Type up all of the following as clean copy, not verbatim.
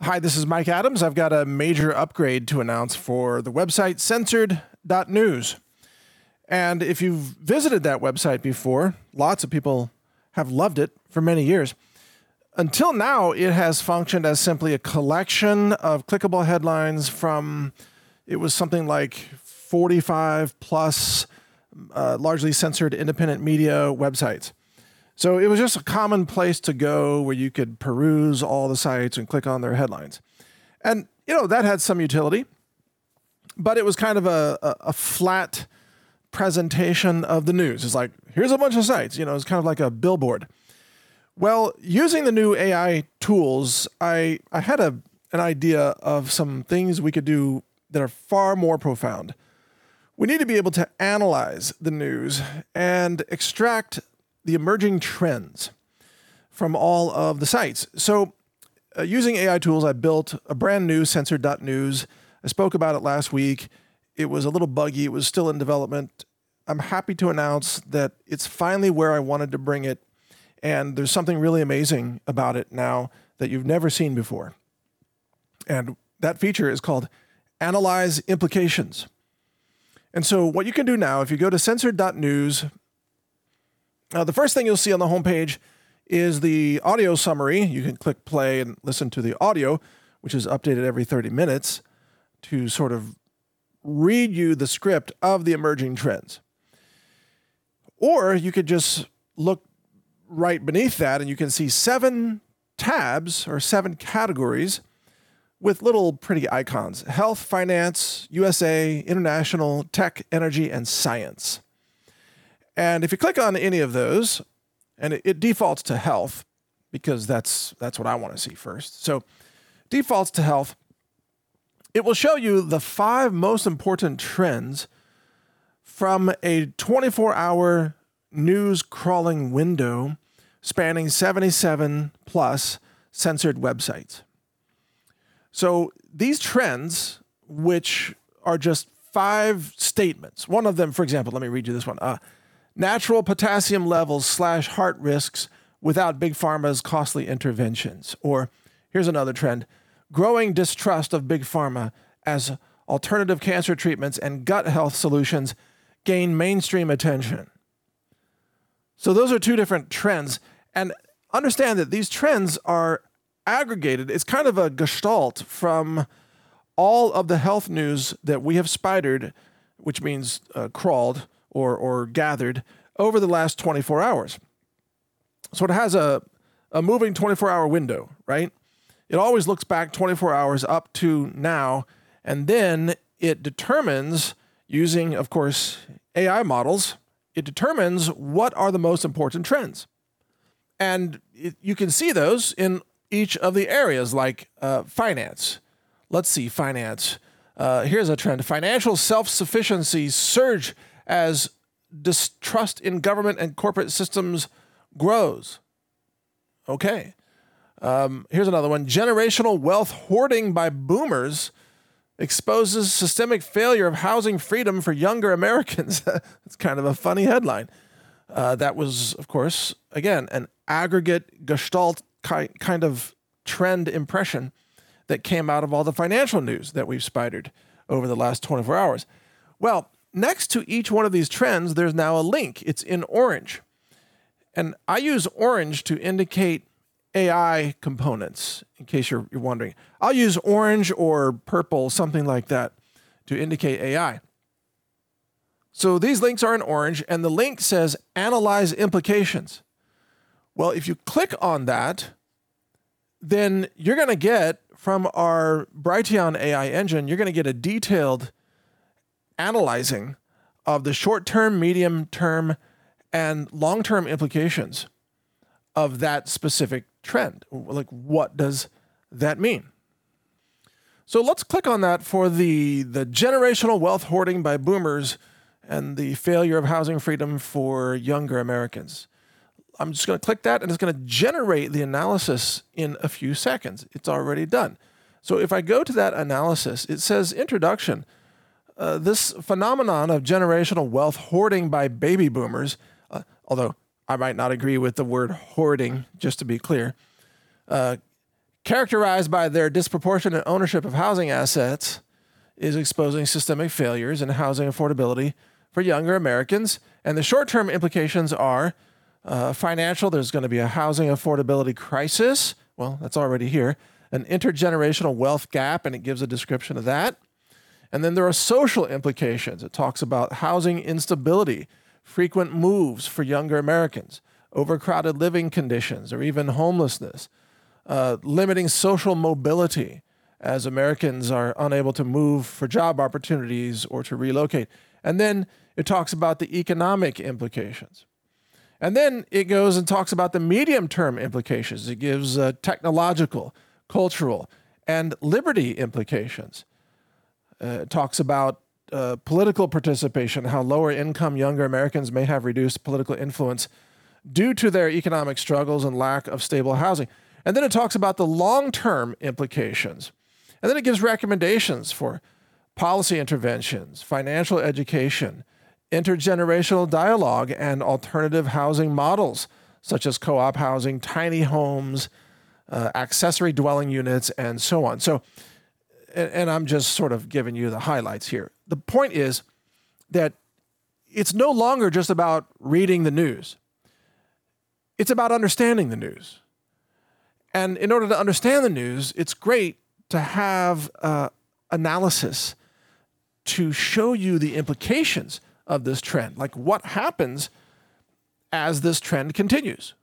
Hi, this is Mike Adams. I've got a major upgrade to announce for the website censored.news. And if you've visited that website before, lots of people have loved it for many years. Until now, it has functioned as simply a collection of clickable headlines from, it was something like 45 plus largely censored independent media websites. So it was just a common place to go where you could peruse all the sites and click on their headlines. And, that had some utility, but it was kind of a flat presentation of the news. It's like, here's a bunch of sites, it's kind of like a billboard. Well, using the new AI tools, I had an idea of some things we could do that are far more profound. We need to be able to analyze the news and extract the emerging trends from all of the sites. So using AI tools, I built a brand new censored.news. I spoke about it last week. It was a little buggy. It was still in development. I'm happy to announce that it's finally where I wanted to bring it. And there's something really amazing about it now that you've never seen before. And that feature is called Analyze Implications. And so what you can do now, if you go to censored.news, the first thing you'll see on the homepage is the audio summary. You can click play and listen to the audio, which is updated every 30 minutes to sort of read you the script of the emerging trends. Or you could just look right beneath that and you can see 7 tabs or 7 categories with little pretty icons: health, finance, USA, international, tech, energy, and science. And if you click on any of those, and it defaults to health, because that's what I want to see first. So defaults to health, it will show you the 5 most important trends from a 24-hour news crawling window spanning 77 plus censored websites. So these trends, which are just 5 statements, one of them, for example, let me read you this one. Natural potassium levels / heart risks without Big Pharma's costly interventions. Or here's another trend: growing distrust of Big Pharma as alternative cancer treatments and gut health solutions gain mainstream attention. So those are 2 different trends. And understand that these trends are aggregated. It's kind of a gestalt from all of the health news that we have spidered, which means crawled, or gathered over the last 24 hours. So it has a moving 24-hour window, right? It always looks back 24 hours up to now, and then it determines, using, of course, AI models, it determines what are the most important trends. And you can see those in each of the areas, like finance. Let's see, finance. Here's a trend: financial self-sufficiency surge as distrust in government and corporate systems grows. Okay. Here's another one: generational wealth hoarding by boomers exposes systemic failure of housing freedom for younger Americans. It's kind of a funny headline. That was, of course, again, an aggregate gestalt kind of trend impression that came out of all the financial news that we've spidered over the last 24 hours. Well, next to each one of these trends, there's now a link. It's in orange. And I use orange to indicate AI components, in case you're wondering. I'll use orange or purple, something like that, to indicate AI. So these links are in orange, and the link says Analyze Implications. Well, if you click on that, then you're going to get, from our Brighteon AI engine, you're going to get a detailed analyzing of the short-term, medium-term, and long-term implications of that specific trend. Like, what does that mean? So let's click on that for the generational wealth hoarding by boomers and the failure of housing freedom for younger Americans. I'm just going to click that, and it's going to generate the analysis in a few seconds. It's already done. So if I go to that analysis, it says introduction. This phenomenon of generational wealth hoarding by baby boomers, although I might not agree with the word hoarding, just to be clear, characterized by their disproportionate ownership of housing assets, is exposing systemic failures in housing affordability for younger Americans. And the short-term implications are financial. There's going to be a housing affordability crisis. Well, that's already here. An intergenerational wealth gap, and it gives a description of that. And then there are social implications. It talks about housing instability, frequent moves for younger Americans, overcrowded living conditions, or even homelessness, limiting social mobility as Americans are unable to move for job opportunities or to relocate. And then it talks about the economic implications. And then it goes and talks about the medium-term implications. It gives technological, cultural, and liberty implications. It talks about political participation, how lower-income younger Americans may have reduced political influence due to their economic struggles and lack of stable housing. And then it talks about the long-term implications. And then it gives recommendations for policy interventions, financial education, intergenerational dialogue, and alternative housing models, such as co-op housing, tiny homes, accessory dwelling units, and so on. So, and I'm just sort of giving you the highlights here. The point is that it's no longer just about reading the news. It's about understanding the news. And in order to understand the news, it's great to have analysis to show you the implications of this trend, like what happens as this trend continues.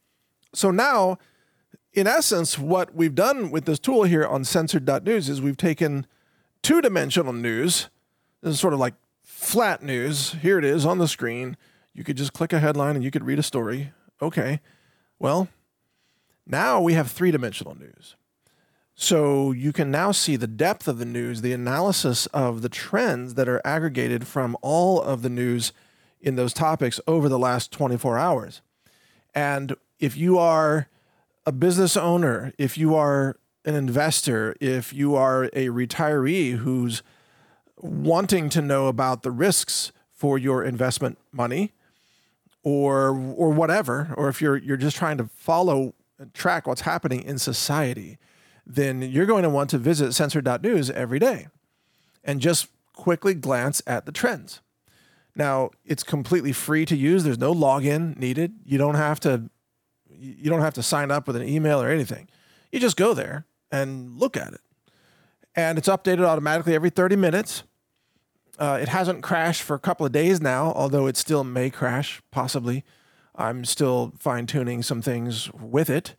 So now, in essence, what we've done with this tool here on censored.news is we've taken two-dimensional news. This is sort of like flat news. Here it is on the screen. You could just click a headline and you could read a story. Okay. Well, now we have three-dimensional news. So you can now see the depth of the news, the analysis of the trends that are aggregated from all of the news in those topics over the last 24 hours. And if you are a business owner, if you are an investor, if you are a retiree who's wanting to know about the risks for your investment money or whatever, or if you're just trying to follow and track what's happening in society, then you're going to want to visit censored.news every day and just quickly glance at the trends. Now, it's completely free to use. There's no login needed. You don't have to sign up with an email or anything. You just go there and look at it. And it's updated automatically every 30 minutes. It hasn't crashed for a couple of days now, although it still may crash, possibly. I'm still fine-tuning some things with it.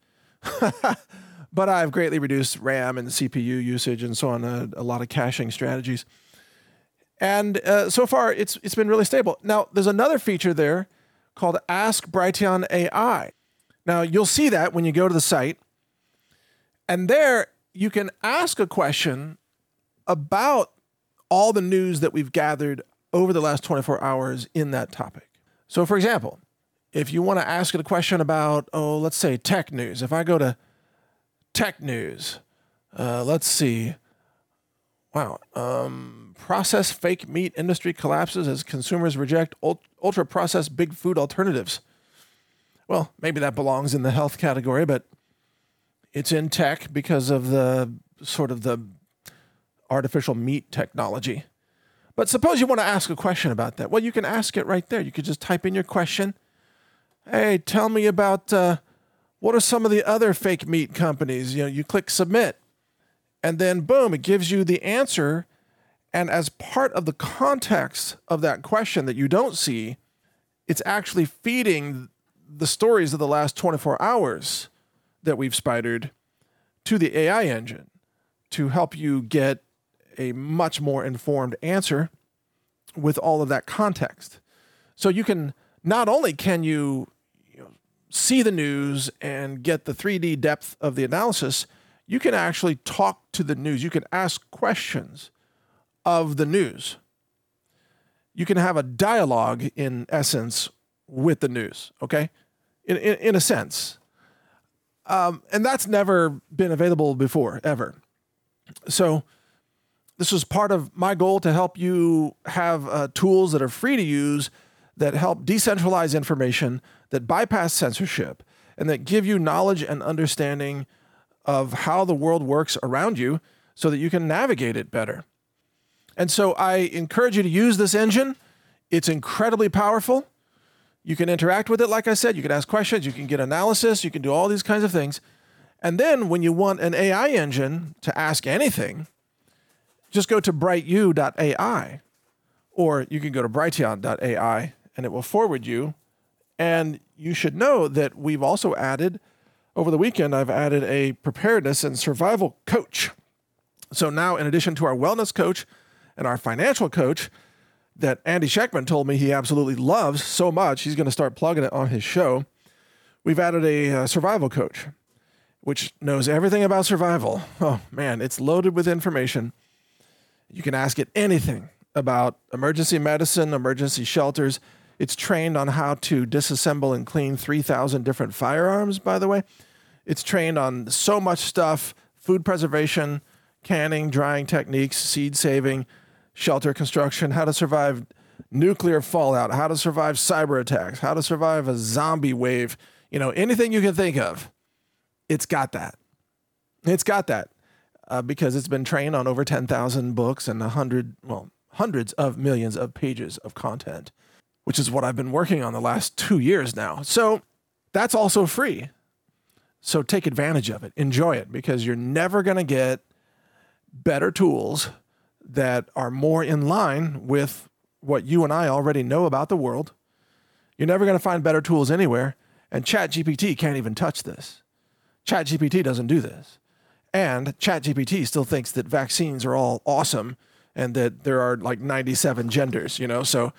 But I've greatly reduced RAM and CPU usage and so on, a lot of caching strategies. And so far, it's been really stable. Now, there's another feature there called Ask Brighteon AI. Now, you'll see that when you go to the site. And there, you can ask a question about all the news that we've gathered over the last 24 hours in that topic. So, for example, if you want to ask it a question about, let's say tech news. If I go to tech news, let's see. Wow. Processed fake meat industry collapses as consumers reject ultra-processed big food alternatives. Well, maybe that belongs in the health category, but it's in tech because of the sort of the artificial meat technology. But suppose you want to ask a question about that. Well, you can ask it right there. You could just type in your question. Hey, tell me about what are some of the other fake meat companies? You click submit, and then boom, it gives you the answer. And as part of the context of that question that you don't see, it's actually feeding the stories of the last 24 hours that we've spidered to the AI engine to help you get a much more informed answer with all of that context. So you can, not only can you see the news and get the 3D depth of the analysis, you can actually talk to the news. You can ask questions of the news. You can have a dialogue, in essence, with the news, okay? In a sense. And that's never been available before, ever. So this was part of my goal to help you have tools that are free to use, that help decentralize information, that bypass censorship, and that give you knowledge and understanding of how the world works around you so that you can navigate it better. And so I encourage you to use this engine. It's incredibly powerful. You can interact with it, like I said. You can ask questions. You can get analysis. You can do all these kinds of things. And then when you want an AI engine to ask anything, just go to brightu.ai, or you can go to brighteon.ai, and it will forward you. And you should know that we've also added, over the weekend, I've added a preparedness and survival coach. So now, in addition to our wellness coach and our financial coach that Andy Scheckman told me he absolutely loves so much, he's going to start plugging it on his show, we've added a survival coach, which knows everything about survival. Oh, man, it's loaded with information. You can ask it anything about emergency medicine, emergency shelters. It's trained on how to disassemble and clean 3,000 different firearms, by the way. It's trained on so much stuff: food preservation, canning, drying techniques, seed saving, shelter construction, how to survive nuclear fallout, how to survive cyber attacks, how to survive a zombie wave. Anything you can think of, it's got that. It's got that because it's been trained on over 10,000 books and hundreds of millions of pages of content, which is what I've been working on the last 2 years now. So that's also free. So take advantage of it. Enjoy it, because you're never going to get better tools that are more in line with what you and I already know about the world. You're never going to find better tools anywhere. And ChatGPT can't even touch this. ChatGPT doesn't do this. And ChatGPT still thinks that vaccines are all awesome and that there are like 97 genders, So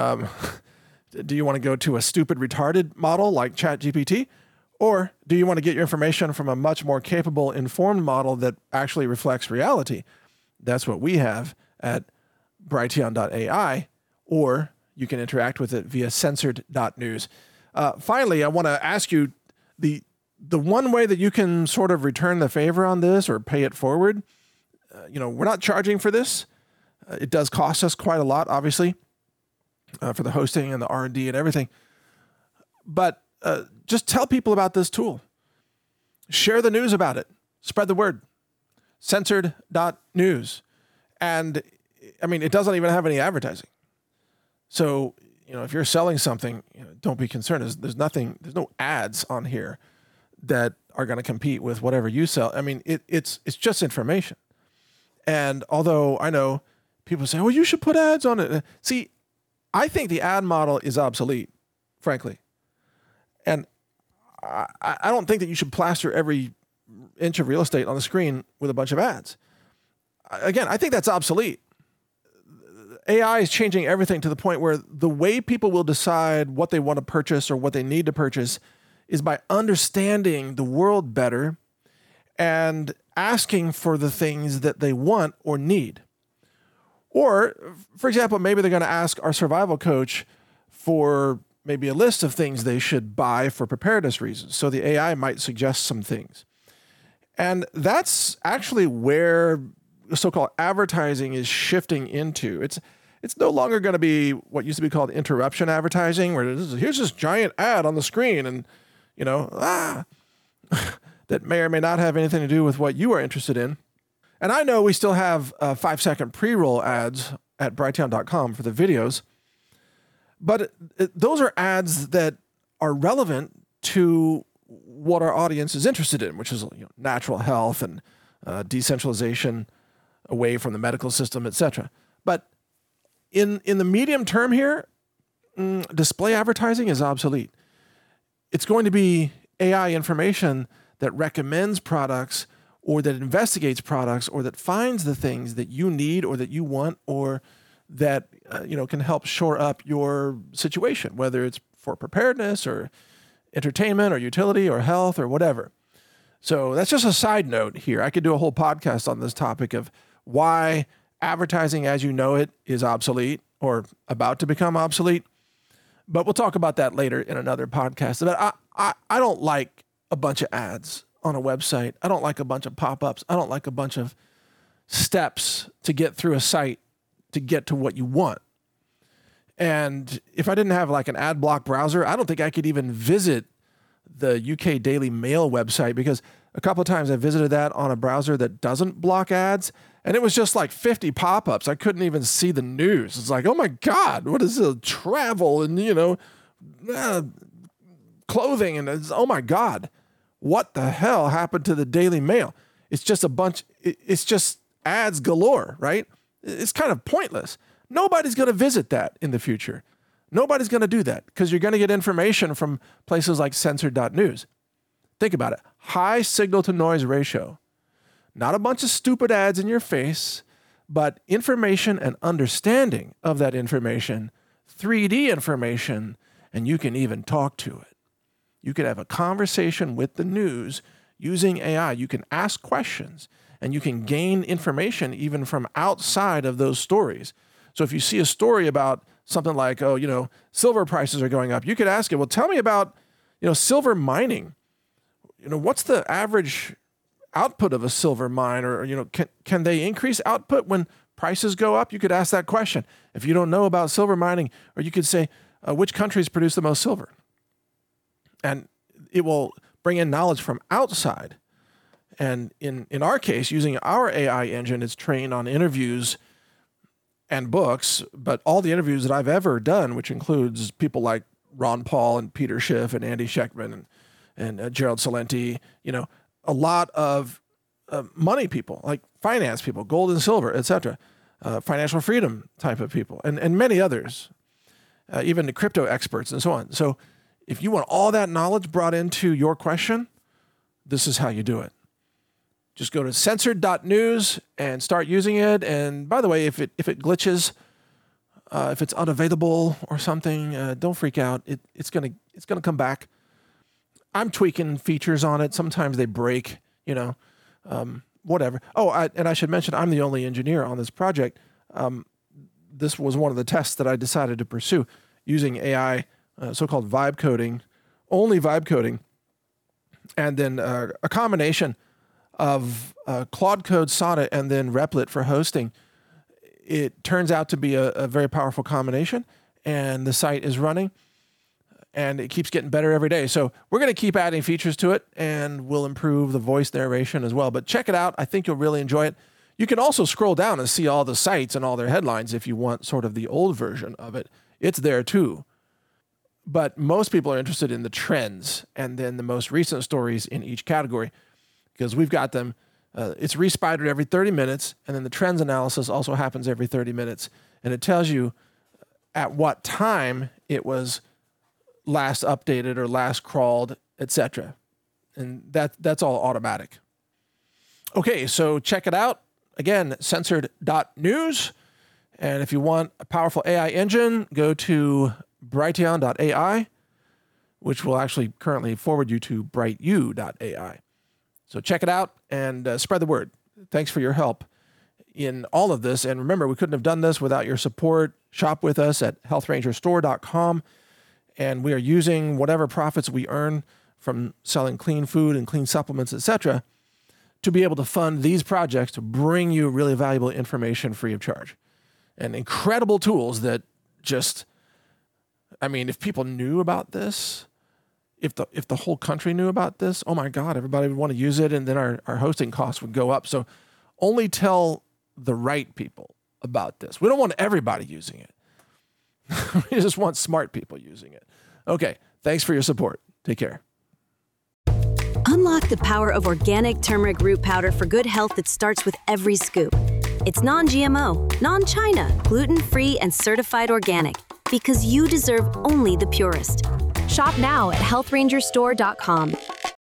do you want to go to a stupid, retarded model like ChatGPT? Or do you want to get your information from a much more capable, informed model that actually reflects reality? That's what we have at brighteon.ai, or you can interact with it via censored.news. Finally, I want to ask you the one way that you can sort of return the favor on this or pay it forward. We're not charging for this. It does cost us quite a lot, obviously, for the hosting and the R&D and everything. But just tell people about this tool. Share the news about it. Spread the word. Censored.news. And it doesn't even have any advertising. So, if you're selling something, don't be concerned. There's no ads on here that are going to compete with whatever you sell. It's just information. And although I know people say, well, you should put ads on it. See, I think the ad model is obsolete, frankly. And I don't think that you should plaster every inch of real estate on the screen with a bunch of ads. Again, I think that's obsolete. AI is changing everything to the point where the way people will decide what they want to purchase or what they need to purchase is by understanding the world better and asking for the things that they want or need. Or, for example, maybe they're going to ask our survival coach for maybe a list of things they should buy for preparedness reasons. So the AI might suggest some things. And that's actually where so-called advertising is shifting into. It's no longer going to be what used to be called interruption advertising, where here's this giant ad on the screen and, that may or may not have anything to do with what you are interested in. And I know we still have 5-second pre-roll ads at brighteon.com for the videos, but those are ads that are relevant to what our audience is interested in, which is natural health and decentralization away from the medical system, etc. But in the medium term here, display advertising is obsolete. It's going to be AI information that recommends products or that investigates products or that finds the things that you need or that you want or that can help shore up your situation, whether it's for preparedness or entertainment or utility or health or whatever. So that's just a side note here. I could do a whole podcast on this topic of why advertising as you know it is obsolete or about to become obsolete. But we'll talk about that later in another podcast. But I don't like a bunch of ads on a website. I don't like a bunch of pop-ups. I don't like a bunch of steps to get through a site to get to what you want. And if I didn't have like an ad block browser, I don't think I could even visit the UK Daily Mail website because A couple of times I visited that on a browser that doesn't block ads, and it was just like 50 pop-ups. I couldn't even see the news. It's like, oh my God, what is this? Travel and, clothing, and oh my God, what the hell happened to the Daily Mail? It's just it's just ads galore, right? It's kind of pointless. Nobody's going to visit that in the future. Nobody's going to do that because you're going to get information from places like censored.news. Think about it. High signal to noise ratio. Not a bunch of stupid ads in your face, but information and understanding of that information, 3D information, and you can even talk to it. You can have a conversation with the news using AI. You can ask questions and you can gain information even from outside of those stories. So if you see a story about something like, silver prices are going up, you could ask it, well, tell me about, silver mining. What's the average output of a silver mine? Or, can they increase output when prices go up? You could ask that question. If you don't know about silver mining, or you could say, which countries produce the most silver? And it will bring in knowledge from outside. And in our case, using our AI engine, it's trained on interviews and books, but all the interviews that I've ever done, which includes people like Ron Paul and Peter Schiff and Andy Schectman and Gerald Celente, a lot of money people, like finance people, gold and silver, etc., financial freedom type of people, and many others, even the crypto experts and so on. So if you want all that knowledge brought into your question, this is how you do it. Just go to censored.news and start using it. And by the way, if it glitches, if it's unavailable or something, don't freak out. It's gonna come back. I'm tweaking features on it. Sometimes they break, whatever. Oh, and I should mention, I'm the only engineer on this project. This was one of the tests that I decided to pursue using AI, so-called vibe coding, only vibe coding, and then a combination of Claude Code Sonnet and then Replit for hosting. It turns out to be a very powerful combination, and the site is running, and it keeps getting better every day. So we're going to keep adding features to it, and we'll improve the voice narration as well. But check it out. I think you'll really enjoy it. You can also scroll down and see all the sites and all their headlines if you want sort of the old version of it. It's there too. But most people are interested in the trends and then the most recent stories in each category, because we've got them. It's respidered every 30 minutes, and then the trends analysis also happens every 30 minutes. And it tells you at what time it was last updated or last crawled, etc. And that's all automatic. Okay, so check it out. Again, censored.news. And if you want a powerful AI engine, go to brighteon.ai, which will actually currently forward you to brightu.ai. So check it out and spread the word. Thanks for your help in all of this. And remember, we couldn't have done this without your support. Shop with us at healthrangerstore.com. And we are using whatever profits we earn from selling clean food and clean supplements, etc., to be able to fund these projects to bring you really valuable information free of charge. And incredible tools that just, if people knew about this, if the whole country knew about this, oh my God, everybody would want to use it, and then our hosting costs would go up. So only tell the right people about this. We don't want everybody using it. We just want smart people using it. Okay, thanks for your support. Take care. Unlock the power of organic turmeric root powder for good health that starts with every scoop. It's non-GMO, non-China, gluten-free, and certified organic, because you deserve only the purest. Shop now at healthrangerstore.com.